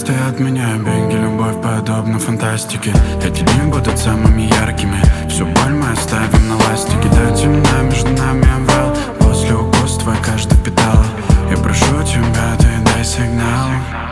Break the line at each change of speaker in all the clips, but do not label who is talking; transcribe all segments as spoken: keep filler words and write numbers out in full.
Ты отменяй беги, любовь подобна фантастике. Эти дни будут самыми яркими. Всю боль мы оставим на ластике. Да, темна между нами овал. После укус твой каждый впитала. Я прошу тебя, ты дай сигнал.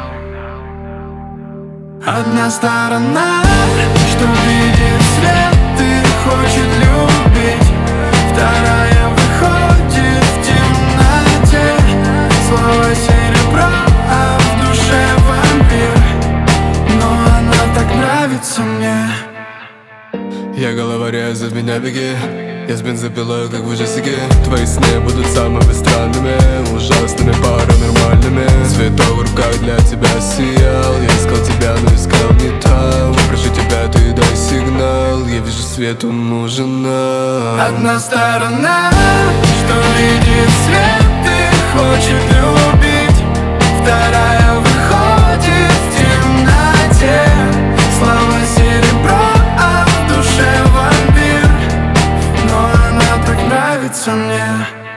Одна сторона, что видит свет и хочет любить. Вторая выходит в темноте. Слова серебро, а в душе вампир. Но она так нравится мне.
Я головорез, от меня беги. Я с бензопилой, как в ужастике. Твои сны будут самыми странными, ужасными, паранормальными. Цветок в руках для тебя сиял. Я искал тебя, но искал не там. Прошу тебя, ты дай сигнал. Я вижу, свет, он нужен нам.
Одна сторона, что видит свет и хочет любить. Вторая выходит в темноте. Слова серебро, а в душе вампир. Но она так нравится мне.